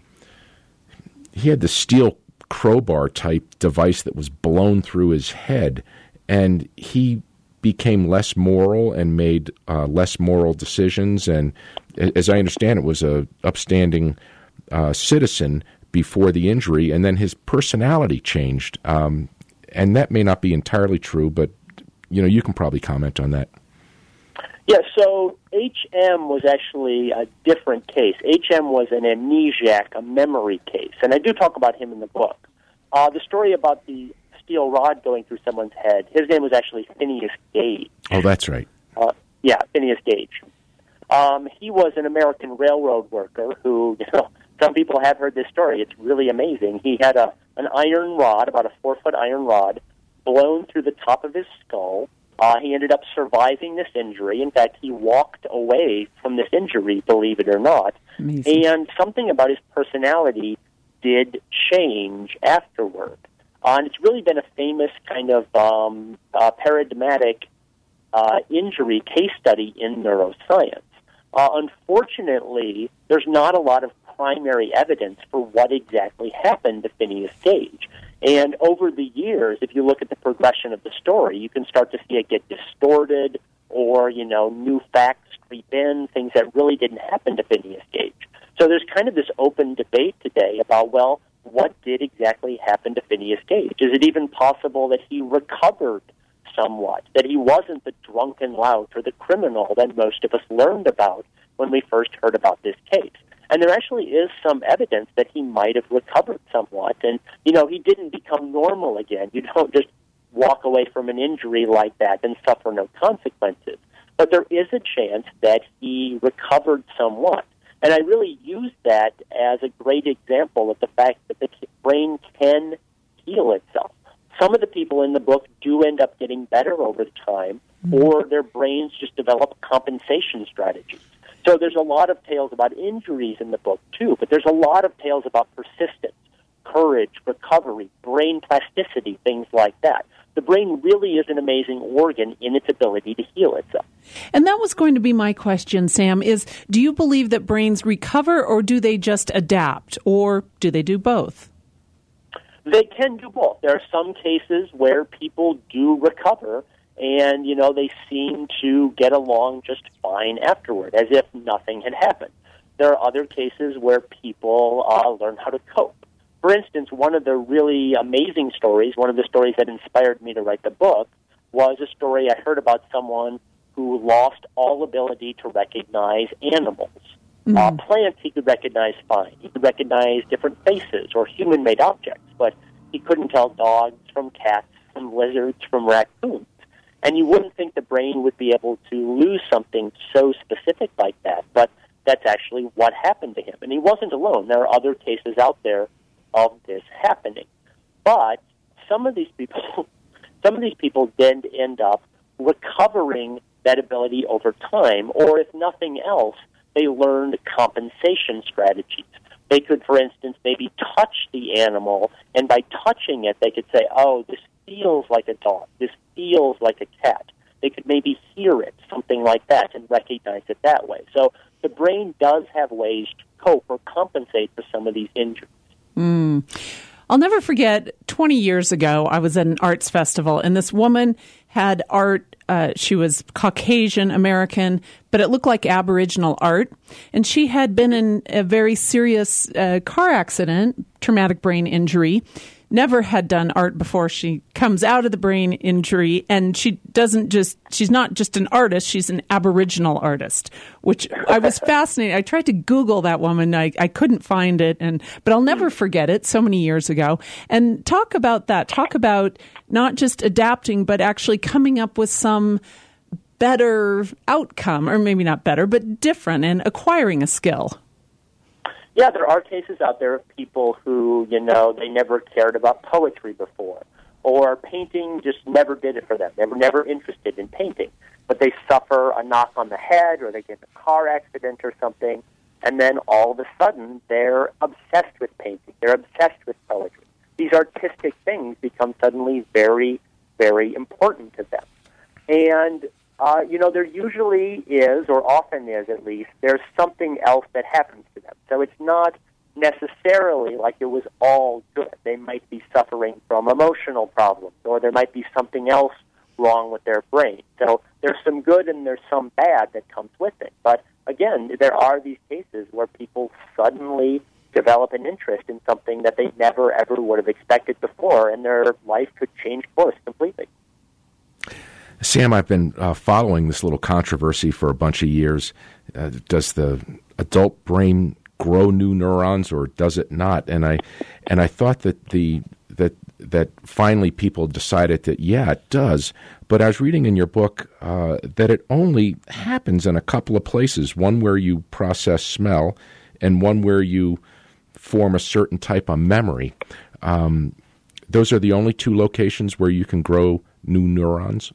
He had this steel crowbar type device that was blown through his head, and he became less moral and made uh, less moral decisions. And as I understand it, was a upstanding uh, citizen before the injury, and then his personality changed. Um, and that may not be entirely true, but you know, you can probably comment on that. Yeah, so H M was actually a different case. H M was an amnesiac, a memory case, and I do talk about him in the book. Uh, the story about the steel rod going through someone's head, his name was actually Phineas Gage. Oh, that's right. Uh, yeah, Phineas Gage. Um, he was an American railroad worker who, you know, some people have heard this story. It's really amazing. He had a an iron rod, about a four-foot iron rod, blown through the top of his skull. Uh, he ended up surviving this injury. In fact, he walked away from this injury, believe it or not. Amazing. And something about his personality did change afterward. Uh, and it's really been a famous kind of um, uh, paradigmatic uh, injury case study in neuroscience. Uh, unfortunately, there's not a lot of primary evidence for what exactly happened to Phineas Gage. And over the years, if you look at the progression of the story, you can start to see it get distorted or, you know, new facts creep in, things that really didn't happen to Phineas Gage. So there's kind of this open debate today about, well, what did exactly happen to Phineas Gage? Is it even possible that he recovered somewhat, that he wasn't the drunken lout or the criminal that most of us learned about when we first heard about this case? And there actually is some evidence that he might have recovered somewhat. And, you know, he didn't become normal again. You don't just walk away from an injury like that and suffer no consequences. But there is a chance that he recovered somewhat. And I really use that as a great example of the fact that the brain can heal itself. Some of the people in the book do end up getting better over time, or their brains just develop compensation strategies. So there's a lot of tales about injuries in the book, too, but there's a lot of tales about persistence, courage, recovery, brain plasticity, things like that. The brain really is an amazing organ in its ability to heal itself. And that was going to be my question, Sam, is do you believe that brains recover or do they just adapt, or do they do both? They can do both. There are some cases where people do recover, and, you know, they seem to get along just fine afterward, as if nothing had happened. There are other cases where people uh, learn how to cope. For instance, one of the really amazing stories, one of the stories that inspired me to write the book, was a story I heard about someone who lost all ability to recognize animals. Mm-hmm. Uh, plants he could recognize fine. He could recognize different faces or human-made objects, but he couldn't tell dogs from cats, from lizards, from raccoons. And you wouldn't think the brain would be able to lose something so specific like that, but that's actually what happened to him. And he wasn't alone. There are other cases out there of this happening. But some of these people, some of these people did end up recovering that ability over time, or if nothing else, they learned compensation strategies. They could, for instance, maybe touch the animal, and by touching it, they could say, oh, this feels like a dog, this feels like a cat. They could maybe hear it, something like that, and recognize it that way. So the brain does have ways to cope or compensate for some of these injuries. Mm. I'll never forget, twenty years ago, I was at an arts festival, and this woman had art. Uh, she was Caucasian American, but it looked like Aboriginal art. And she had been in a very serious uh, car accident, traumatic brain injury. Never had done art before. She comes out of the brain injury, and she doesn't just, she's not just an artist, she's an Aboriginal artist, which I was fascinated. I tried to Google that woman. I, I couldn't find it, and but I'll never forget it so many years ago. And talk about that. Talk about not just adapting, but actually coming up with some better outcome, or maybe not better, but different, and acquiring a skill. Yeah, there are cases out there of people who, you know, they never cared about poetry before, or painting just never did it for them. They were never interested in painting, but they suffer a knock on the head, or they get in a car accident or something, and then all of a sudden they're obsessed with painting. They're obsessed with poetry. These artistic things become suddenly very, very important to them. And Uh, you know, there usually is, or often is at least, there's something else that happens to them. So it's not necessarily like it was all good. They might be suffering from emotional problems, or there might be something else wrong with their brain. So there's some good and there's some bad that comes with it. But again, there are these cases where people suddenly develop an interest in something that they never, ever would have expected before, and their life could change course completely. Sam, I've been uh, following this little controversy for a bunch of years. Uh, does the adult brain grow new neurons, or does it not? And I, and I thought that the that that finally people decided that yeah, it does. But I was reading in your book uh, that it only happens in a couple of places. One where you process smell, and one where you form a certain type of memory. Um, those are the only two locations where you can grow new neurons.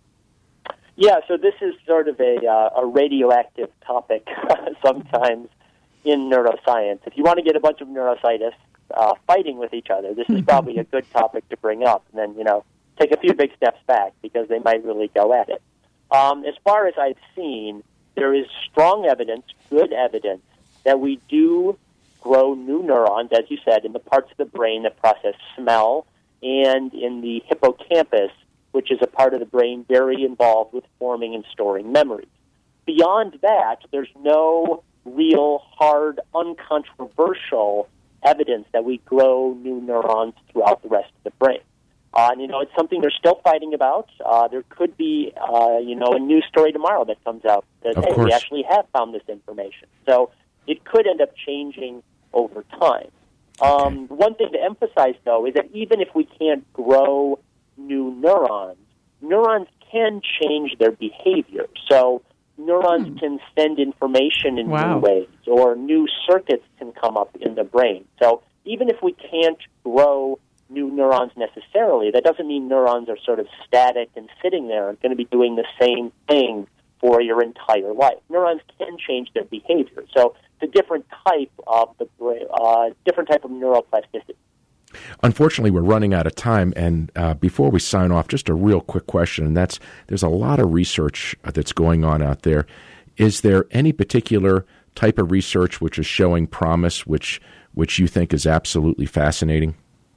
Yeah, so this is sort of a, uh, a radioactive topic sometimes in neuroscience. If you want to get a bunch of neuroscientists uh, fighting with each other, this is probably a good topic to bring up, and then, you know, take a few big steps back, because they might really go at it. Um, as far as I've seen, there is strong evidence, good evidence, that we do grow new neurons, as you said, in the parts of the brain that process smell, and in the hippocampus, which is a part of the brain very involved with forming and storing memories. Beyond that, there's no real, hard, uncontroversial evidence that we grow new neurons throughout the rest of the brain. Uh, and, you know, it's something they're still fighting about. Uh, there could be, uh, you know, a news story tomorrow that comes out that, of hey, course. we actually have found this information. So it could end up changing over time. Um, one thing to emphasize, though, is that even if we can't grow new neurons, neurons can change their behavior. So neurons hmm. can send information in wow. new ways, or new circuits can come up in the brain. So even if we can't grow new neurons necessarily, that doesn't mean neurons are sort of static and sitting there and going to be doing the same thing for your entire life. Neurons can change their behavior. So it's a different type of the brain, uh, different type of neuroplasticity. Unfortunately, we're running out of time, and uh, before we sign off, just a real quick question, and that's, there's a lot of research that's going on out there. Is there any particular type of research which is showing promise, which which you think is absolutely fascinating?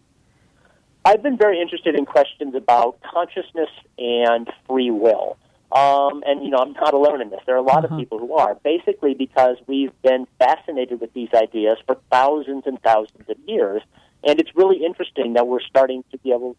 I've been very interested in questions about consciousness and free will. Um, and, you know, I'm not alone in this. There are a lot uh-huh. of people who are, basically because we've been fascinated with these ideas for thousands and thousands of years. And it's really interesting that we're starting to be able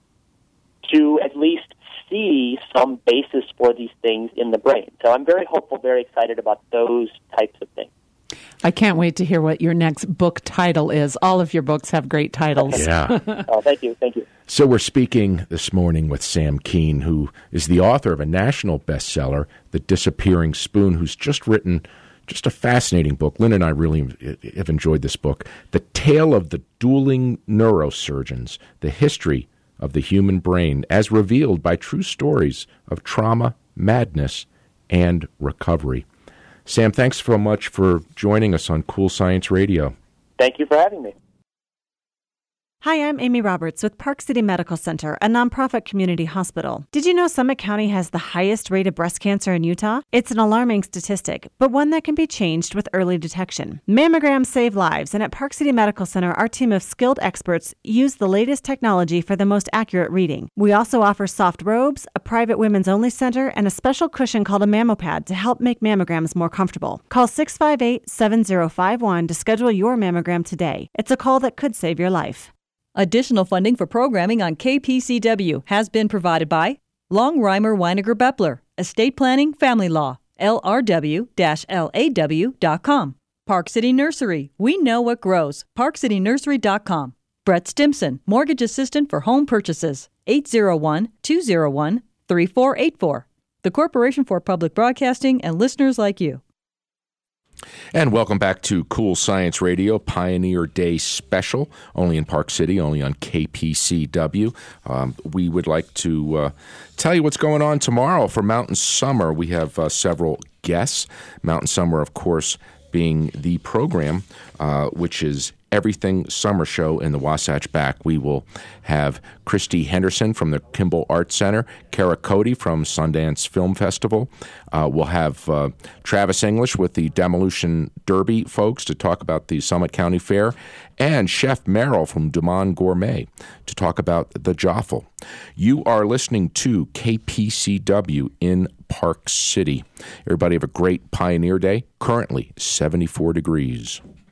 to at least see some basis for these things in the brain. So I'm very hopeful, very excited about those types of things. I can't wait to hear what your next book title is. All of your books have great titles. Yeah. Oh, thank you. Thank you. So we're speaking this morning with Sam Kean, who is the author of a national bestseller, The Disappearing Spoon, who's just written just a fascinating book. Lynn and I really have enjoyed this book. The Tale of the Dueling Neurosurgeons, the history of the human brain, as revealed by true stories of trauma, madness, and recovery. Sam, thanks so much for joining us on Cool Science Radio. Thank you for having me. Hi, I'm Amy Roberts with Park City Medical Center, a nonprofit community hospital. Did you know Summit County has the highest rate of breast cancer in Utah? It's an alarming statistic, but one that can be changed with early detection. Mammograms save lives, and at Park City Medical Center, our team of skilled experts use the latest technology for the most accurate reading. We also offer soft robes, a private women's-only center, and a special cushion called a MammoPad to help make mammograms more comfortable. Call six five eight, seven zero five one to schedule your mammogram today. It's a call that could save your life. Additional funding for programming on K P C W has been provided by Longheimer Weiniger Beppler, Estate Planning Family Law, L R W L A W dot com. Park City Nursery, we know what grows, park city nursery dot com. Brett Stimson, Mortgage Assistant for Home Purchases, eight zero one, two zero one, three four eight four. The Corporation for Public Broadcasting and listeners like you. And welcome back to Cool Science Radio, Pioneer Day Special, only in Park City, only on K P C W. Um, we would like to uh, tell you what's going on tomorrow for Mountain Summer. We have uh, several guests. Mountain Summer, of course, being the program, uh, which is Everything Summer Show in the Wasatch Back. We will have Christy Henderson from the Kimball Arts Center, Kara Cody from Sundance Film Festival. Uh, we'll have uh, Travis English with the Demolition Derby folks to talk about the Summit County Fair, and Chef Merrill from Dumont Gourmet to talk about the Joffel. You are listening to K P C W in Park City. Everybody have a great Pioneer Day. Currently seventy-four degrees.